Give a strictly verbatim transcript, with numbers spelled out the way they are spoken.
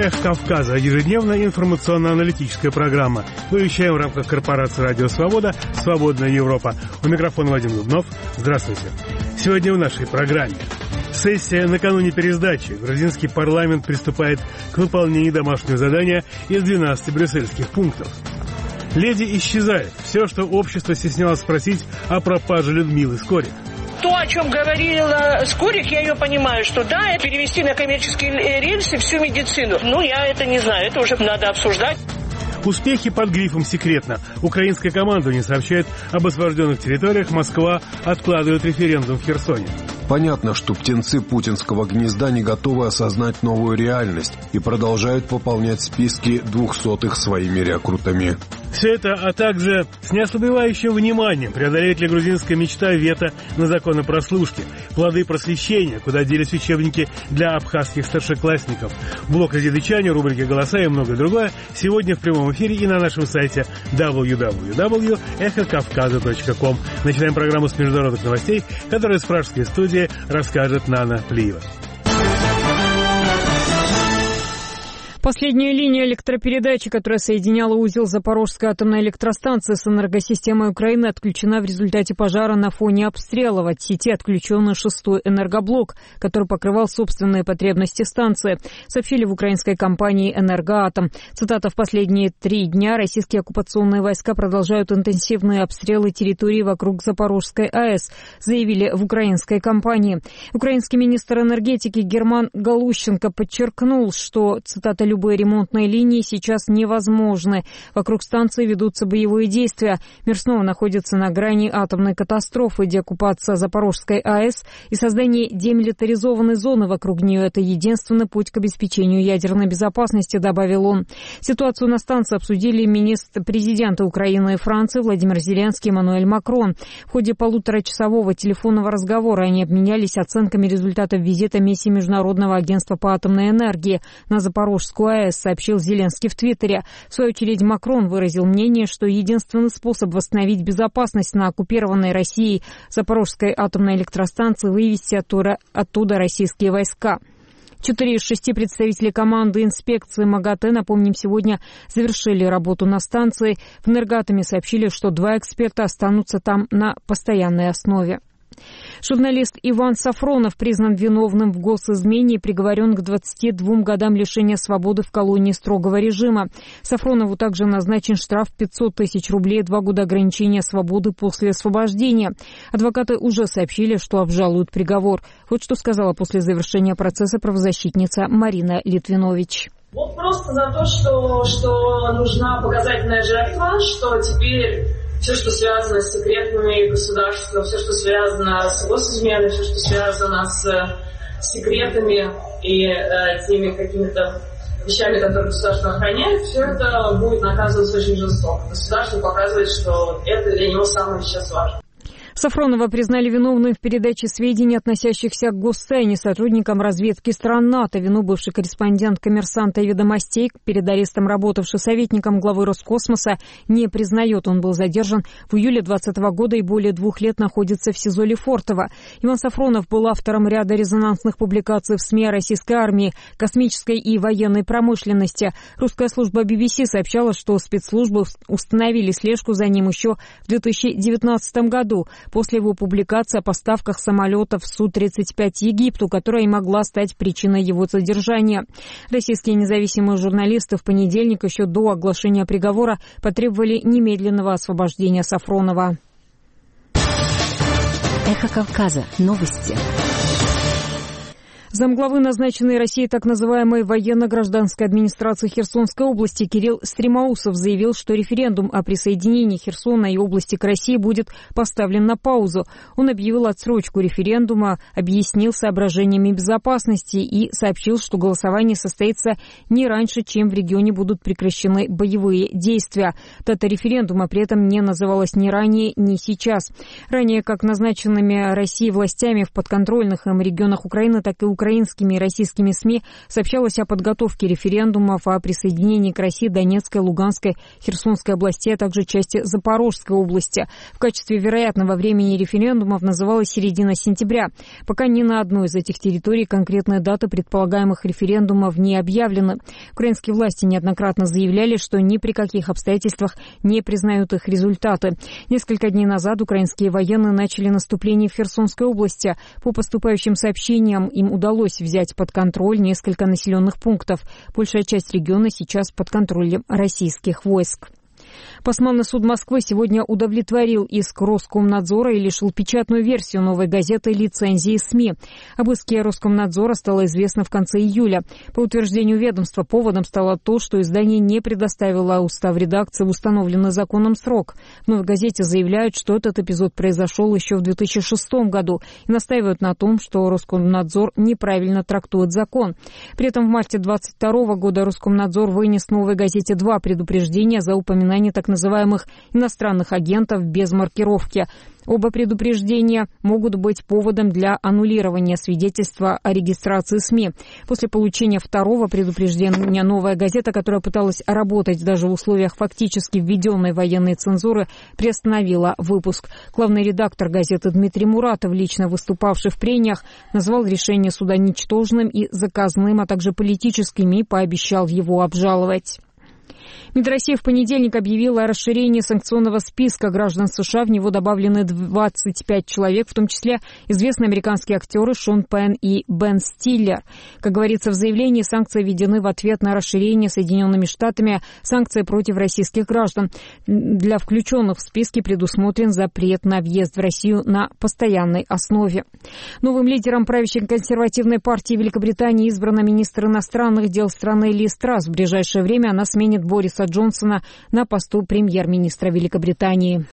«Эхо Кавказа» — ежедневная информационно-аналитическая программа. Мы вещаем в рамках корпорации «Радио Свобода», «Свободная Европа». У микрофона Вадим Дубнов. Здравствуйте. Сегодня в нашей программе. Сессия накануне пересдачи. Грузинский парламент приступает к выполнению домашнего задания из двенадцати брюссельских пунктов. Леди исчезает. Все, что общество стеснялось спросить о пропаже Людмилы Скорик. То, о чем говорила Скорик, я ее понимаю, что да, перевести на коммерческие рельсы всю медицину. Ну, я это не знаю, это уже надо обсуждать. Успехи под грифом «секретно». Украинское командование сообщает об освобожденных территориях. Москва откладывает референдум в Херсоне. Понятно, что птенцы путинского гнезда не готовы осознать новую реальность и продолжают выполнять списки двухсотых своими рекрутами. Все это, а также с неослабевающим вниманием, преодолеет ли грузинская мечта вето на закон о прослушке, плоды просвещения, куда делись учебники для абхазских старшеклассников, блок «Азербайджане», рубрики «Голоса» и многое другое сегодня в прямом эфире и на нашем сайте дабл ю дабл ю дабл ю точка эхо кавказа точка ком. Начинаем программу с международных новостей, которую с пражской студии расскажет Нана Плиева. Последняя линия электропередачи, которая соединяла узел Запорожской атомной электростанции с энергосистемой Украины, отключена в результате пожара на фоне обстрелов. От сети отключен шестой энергоблок, который покрывал собственные потребности станции, сообщили в украинской компании «Энергоатом». Цитата: «В последние три дня российские оккупационные войска продолжают интенсивные обстрелы территории вокруг Запорожской АЭС», заявили в украинской компании. Украинский министр энергетики Герман Галущенко подчеркнул, что, цитата, «любые ремонтные линии сейчас невозможны. Вокруг станции ведутся боевые действия. Мир снова находится на грани атомной катастрофы. Деоккупация Запорожской АЭС и создание демилитаризованной зоны вокруг нее – это единственный путь к обеспечению ядерной безопасности», добавил он. Ситуацию на станции обсудили министр-президенты Украины и Франции Владимир Зеленский и Эммануэль Макрон. В ходе полуторачасового телефонного разговора они обменялись оценками результатов визита миссии Международного агентства по атомной энергии на Запорожскую АЭС, сообщил Зеленский в Твиттере. В свою очередь Макрон выразил мнение, что единственный способ восстановить безопасность на оккупированной Россией Запорожской атомной электростанции — вывести оттуда, оттуда российские войска. Четыре из шести представителей команды инспекции МАГАТЭ, напомним, сегодня завершили работу на станции. В Энергоатоме сообщили, что два эксперта останутся там на постоянной основе. Журналист Иван Сафронов признан виновным в госизмене и приговорен к двадцати двум годам лишения свободы в колонии строгого режима. Сафронову также назначен штраф пятьсот тысяч рублей и два года ограничения свободы после освобождения. Адвокаты уже сообщили, что обжалуют приговор. Вот что сказала после завершения процесса правозащитница Марина Литвинович. Вот просто за то, что, что нужна показательная жертва, что теперь все, что связано с секретами государства, все, что связано с госизменой, все, что связано с секретами и э, теми какими-то вещами, которые государство охраняет, все это будет наказываться очень жестоко. Государство показывает, что это для него самое сейчас важное. Сафронова признали виновной в передаче сведений, относящихся к гостайне, сотрудникам разведки стран НАТО. Вину бывший корреспондент «Коммерсанта» и «Ведомостей», перед арестом работавший советником главы Роскосмоса, не признает. Он был задержан в июле двадцатого года и более двух лет находится в СИЗО Лефортово. Иван Сафронов был автором ряда резонансных публикаций в СМИ о российской армии, космической и военной промышленности. Русская служба би би си сообщала, что спецслужбы установили слежку за ним еще в две тысячи девятнадцатом году. После его публикации о поставках самолетов Су тридцать пять Египту, которая и могла стать причиной его задержания. Российские независимые журналисты в понедельник, еще до оглашения приговора, потребовали немедленного освобождения Сафронова. Эхо Кавказа. Новости. Замглавы, назначенной Россией так называемой военно-гражданской администрации Херсонской области, Кирилл Стремоусов заявил, что референдум о присоединении Херсона и области к России будет поставлен на паузу. Он объявил отсрочку референдума, объяснил соображениями безопасности и сообщил, что голосование состоится не раньше, чем в регионе будут прекращены боевые действия. Дата референдума при этом не называлась ни ранее, ни сейчас. Ранее, как назначенными Россией властями в подконтрольных им регионах Украины, так и Украины, украинскими и российскими СМИ сообщалось о подготовке референдумов о присоединении к России Донецкой, Луганской, Херсонской областей, а также части Запорожской области. В качестве вероятного времени референдумов называлась середина сентября. Пока ни на одной из этих территорий конкретная дата предполагаемых референдумов не объявлена. Украинские власти неоднократно заявляли, что ни при каких обстоятельствах не признают их результаты. Несколько дней назад украинские военные начали наступление в Херсонской области. По поступающим сообщениям, им удалось взять под контроль несколько населенных пунктов. Большая часть региона сейчас под контролем российских войск. Посманный суд Москвы сегодня удовлетворил иск Роскомнадзора и лишил печатную версию «Новой газеты» лицензии СМИ. Об иске Роскомнадзора стало известно в конце июля. По утверждению ведомства, поводом стало то, что издание не предоставило устав редакции в установленный законом срок. В «Новой газете» заявляют, что этот эпизод произошел еще в две тысячи шестом году и настаивают на том, что Роскомнадзор неправильно трактует закон. При этом в марте две тысячи двадцать второго года Роскомнадзор вынес «Новой газете» два предупреждения за упоминание так называемых иностранных агентов без маркировки. Оба предупреждения могут быть поводом для аннулирования свидетельства о регистрации СМИ. После получения второго предупреждения «Новая газета», которая пыталась работать даже в условиях фактически введенной военной цензуры, приостановила выпуск. Главный редактор газеты Дмитрий Муратов, лично выступавший в прениях, назвал решение суда ничтожным и заказным, а также политическим, и пообещал его обжаловать. МИД России в понедельник объявила о расширении санкционного списка граждан США. В него добавлены двадцать пять человек, в том числе известные американские актеры Шон Пенн и Бен Стиллер. Как говорится в заявлении, санкции введены в ответ на расширение Соединенными Штатами санкций против российских граждан. Для включенных в списки предусмотрен запрет на въезд в Россию на постоянной основе. Новым лидером правящей консервативной партии Великобритании избрана министр иностранных дел страны Ли Страс. В ближайшее время она сменит Бориса Джонсона на посту премьер-министра Великобритании.